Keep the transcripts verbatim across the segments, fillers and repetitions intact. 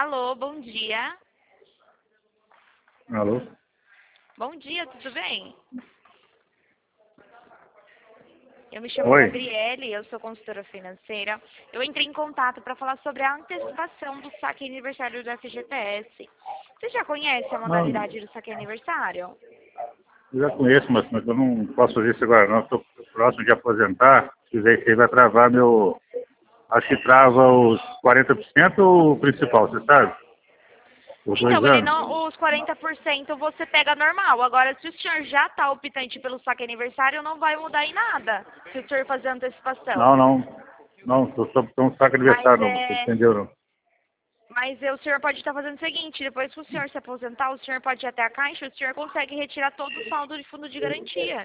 Alô, bom dia. Alô? Bom dia, tudo bem? Eu me chamo Oi. Gabriele, eu sou consultora financeira. Eu entrei em contato para falar sobre a antecipação do saque aniversário do F G T S. Você já conhece a Não, modalidade do saque aniversário? eu já conheço, mas, mas eu não posso fazer isso agora não. Estou próximo de aposentar. Se fizer isso aí vai travar meu... Acho que trava os quarenta por cento ou o principal, você sabe? Os dois Então, ele anos. não, os quarenta por cento você pega normal. Agora, se o senhor já está optante pelo saque aniversário, não vai mudar em nada se o senhor fazer a antecipação. Não, não. Não, estou só um saco Mas aniversário, não. Você é. entendeu, não? Mas o senhor pode estar fazendo o seguinte, depois que o senhor se aposentar, o senhor pode ir até a caixa, o senhor consegue retirar todo o saldo de fundo de garantia.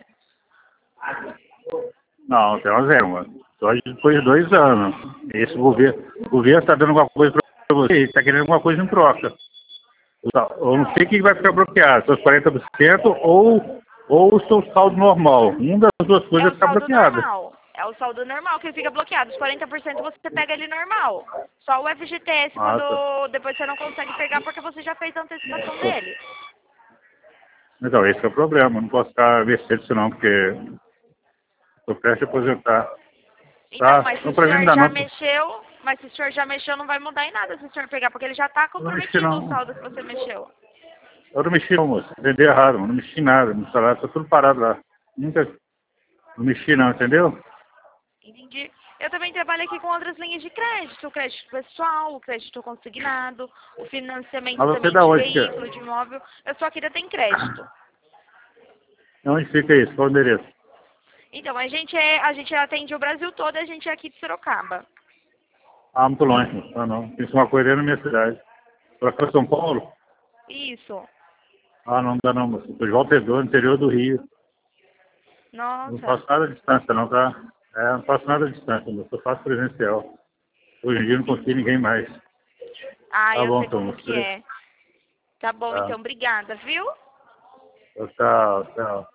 Não, tem uma zero, mano. Só depois de dois anos. Esse governo... O governo está dando alguma coisa para você. Ele está querendo alguma coisa em troca. Eu não sei o que vai ficar bloqueado, seus quarenta por cento ou, ou o seu saldo normal. Uma das duas É coisas vai o ficar saldo bloqueada. normal. É o saldo normal que fica bloqueado. Os quarenta por cento você pega ele normal. Só o F G T S Ah, tá. quando depois você não consegue pegar porque você já fez a antecipação dele. Então, esse é o problema. Eu não posso ficar mexendo disso não, porque estou prestes a aposentar. Então, Tá? mas se Não o para mim não senhor dá já não. mexeu, mas se o senhor já mexeu, não vai mudar em nada se o senhor pegar, porque ele já está Eu não mexi comprometido o não. saldo que você mexeu. Eu não mexi não, moço. Entendeu errado, mano. Não mexi nada. Meu salário está tudo parado lá. Nunca não mexi não, entendeu? Entendi. Eu também trabalho aqui com outras linhas de crédito, o crédito pessoal, o crédito consignado, o financiamento Mas você também da de onde que é? veículo, de imóvel. Eu só queria ter crédito. Onde fica isso? Qual o endereço? Então, a gente, é, a gente atende o Brasil todo e a gente é aqui de Sorocaba. Ah, muito longe. Moço. Ah, não. Tem uma coisa aí na minha cidade. Para cá, São Paulo? Isso. Ah, não dá não, moço. Estou de Volta Redonda, interior do Rio. Não Nossa. faço nada à distância não, tá? É, não faço nada à distância, moço. Eu faço presencial. Hoje em dia eu não confio em ninguém mais. Ah, Tá eu bom, sei então, como moço. que é. Tá bom, Tá. então, obrigada, viu? Tchau, tchau.